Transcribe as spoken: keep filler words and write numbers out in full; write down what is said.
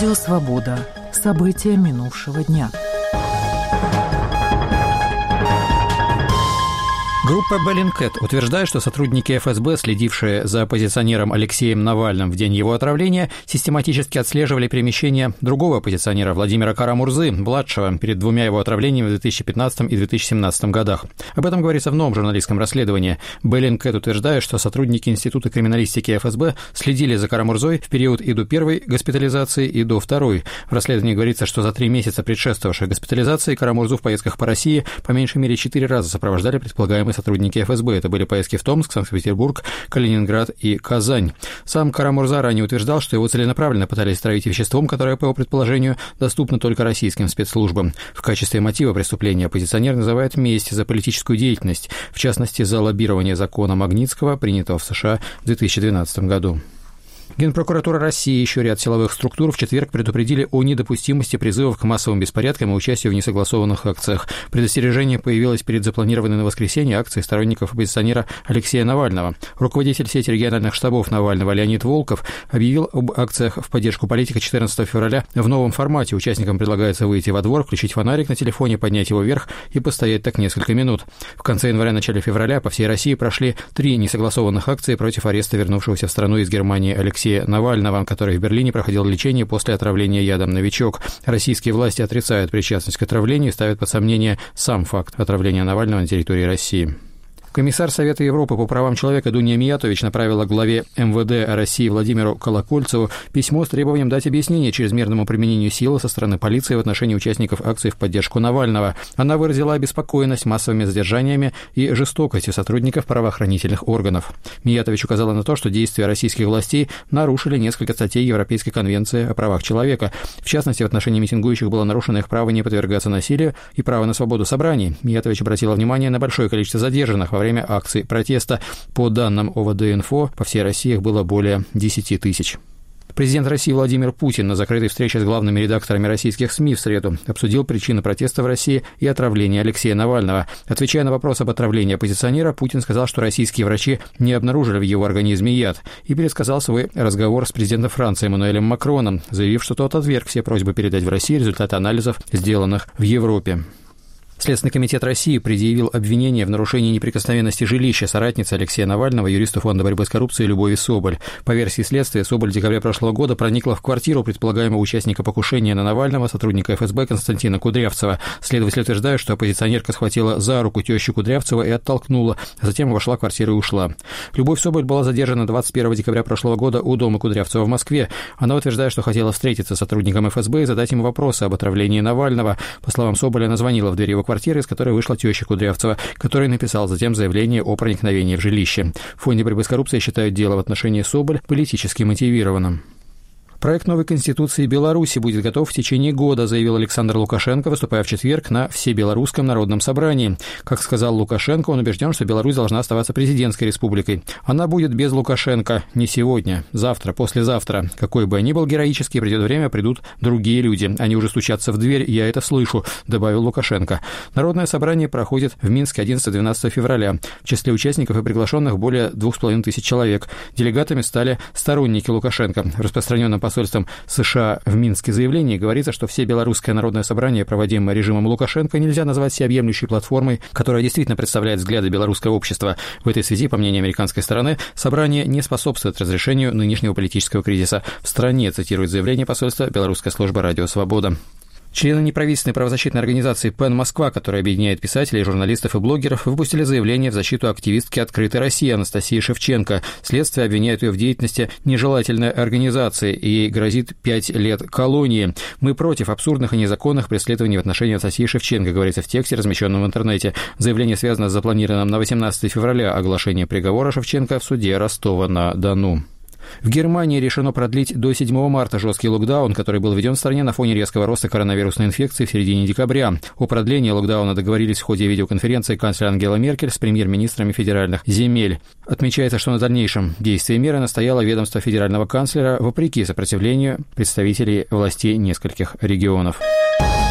Радио «Свобода». События минувшего дня. Группа Bellingcat утверждает, что сотрудники эф эс бэ, следившие за оппозиционером Алексеем Навальным в день его отравления, систематически отслеживали перемещение другого оппозиционера Владимира Кара-Мурзы, младшего, перед двумя его отравлениями в две тысячи пятнадцатом и две тысячи семнадцатом годах. Об этом говорится в новом журналистском расследовании. Bellingcat утверждает, что сотрудники Института криминалистики эф эс бэ следили за Кара-Мурзой в период и до первой госпитализации, и до второй. В расследовании говорится, что за три месяца предшествовавшей госпитализации Кара-Мурзу в поездках по России по меньшей мере четыре раза сопровождали предполагаемые сотрудники эф эс бэ. Это были поездки в Томск, Санкт-Петербург, Калининград и Казань. Сам Кара-Мурза ранее утверждал, что его целенаправленно пытались травить веществом, которое, по его предположению, доступно только российским спецслужбам. В качестве мотива преступления оппозиционер называет месть за политическую деятельность, в частности, за лоббирование закона Магнитского, принятого в США в две тысячи двенадцатом году. Генпрокуратура России и еще ряд силовых структур в четверг предупредили о недопустимости призывов к массовым беспорядкам и участию в несогласованных акциях. Предостережение появилось перед запланированной на воскресенье акцией сторонников оппозиционера Алексея Навального. Руководитель сети региональных штабов Навального Леонид Волков объявил об акциях в поддержку политика четырнадцатого февраля в новом формате. Участникам предлагается выйти во двор, включить фонарик на телефоне, поднять его вверх и постоять так несколько минут. В конце января-начале февраля по всей России прошли три несогласованных акции против ареста вернувшегося в страну из Германии Алексея Навального, который в Берлине проходил лечение после отравления ядом «Новичок». Российские власти отрицают причастность к отравлению и ставят под сомнение сам факт отравления Навального на территории России. Комиссар Совета Европы по правам человека Дуня Миятович направила главе эм вэ дэ России Владимиру Колокольцеву письмо с требованием дать объяснение чрезмерному применению силы со стороны полиции в отношении участников акции в поддержку Навального. Она выразила обеспокоенность массовыми задержаниями и жестокостью сотрудников правоохранительных органов. Миятович указала на то, что действия российских властей нарушили несколько статей Европейской конвенции о правах человека. В частности, в отношении митингующих было нарушено их право не подвергаться насилию и право на свободу собраний. Миятович обратила внимание на большое количество задержанных во время время акций протеста. По данным о вэ дэ-инфо, по всей России их было более десять тысяч. Президент России Владимир Путин на закрытой встрече с главными редакторами российских СМИ в среду обсудил причины протеста в России и отравления Алексея Навального. Отвечая на вопрос об отравлении оппозиционера, Путин сказал, что российские врачи не обнаружили в его организме яд, и пересказал свой разговор с президентом Франции Эммануэлем Макроном, заявив, что тот отверг все просьбы передать в России результаты анализов, сделанных в Европе. Следственный комитет России предъявил обвинение в нарушении неприкосновенности жилища соратницы Алексея Навального, юристу Фонда борьбы с коррупцией Любови Соболь. По версии следствия, Соболь в декабре прошлого года проникла в квартиру предполагаемого участника покушения на Навального, сотрудника эф эс бэ Константина Кудрявцева. Следователи утверждают, что оппозиционерка схватила за руку тещу Кудрявцева и оттолкнула, а затем вошла в квартиру и ушла. Любовь Соболь была задержана двадцать первого декабря прошлого года у дома Кудрявцева в Москве. Она утверждает, что хотела встретиться с сотрудником эф эс бэ и задать ему вопросы об отравлении Навального. По словам Соболя, она звонила в дверь его квартиры, из которой вышла теща Кудрявцева, который написал затем заявление о проникновении в жилище. В Фонде борьбы с коррупцией считают дело в отношении Соболь политически мотивированным. Проект новой Конституции Беларуси будет готов в течение года, заявил Александр Лукашенко, выступая в четверг на Всебелорусском народном собрании. Как сказал Лукашенко, он убежден, что Беларусь должна оставаться президентской республикой. Она будет без Лукашенко не сегодня, завтра, послезавтра. Какой бы ни был героический, придет время, придут другие люди. Они уже стучатся в дверь, я это слышу, добавил Лукашенко. Народное собрание проходит в Минске одиннадцатого-двенадцатого февраля. В числе участников и приглашенных более двух с половиной тысяч человек. Делегатами стали сторонники Лукашенко. В распространенном посольством США в Минске заявлении говорится, что Всебелорусское народное собрание, проводимое режимом Лукашенко, нельзя назвать всеобъемлющей платформой, которая действительно представляет взгляды белорусского общества. В этой связи, по мнению американской стороны, собрание не способствует разрешению нынешнего политического кризиса в стране, цитирует заявление посольства Белорусской службы «Радио Свобода». Члены неправительственной правозащитной организации «Пен Москва», которая объединяет писателей, журналистов и блогеров, выпустили заявление в защиту активистки «Открытой России» Анастасии Шевченко. Следствие обвиняет ее в деятельности нежелательной организации, и ей грозит пять лет колонии. «Мы против абсурдных и незаконных преследований в отношении Анастасии Шевченко», говорится в тексте, размещенном в интернете. Заявление связано с запланированным на восемнадцатого февраля оглашением приговора Шевченко в суде Ростова-на-Дону. В Германии решено продлить до седьмого марта жесткий локдаун, который был введен в стране на фоне резкого роста коронавирусной инфекции в середине декабря. О продлении локдауна договорились в ходе видеоконференции канцлера Ангела Меркель с премьер-министрами федеральных земель. Отмечается, что на дальнейшем действии меры настояло ведомство федерального канцлера вопреки сопротивлению представителей властей нескольких регионов.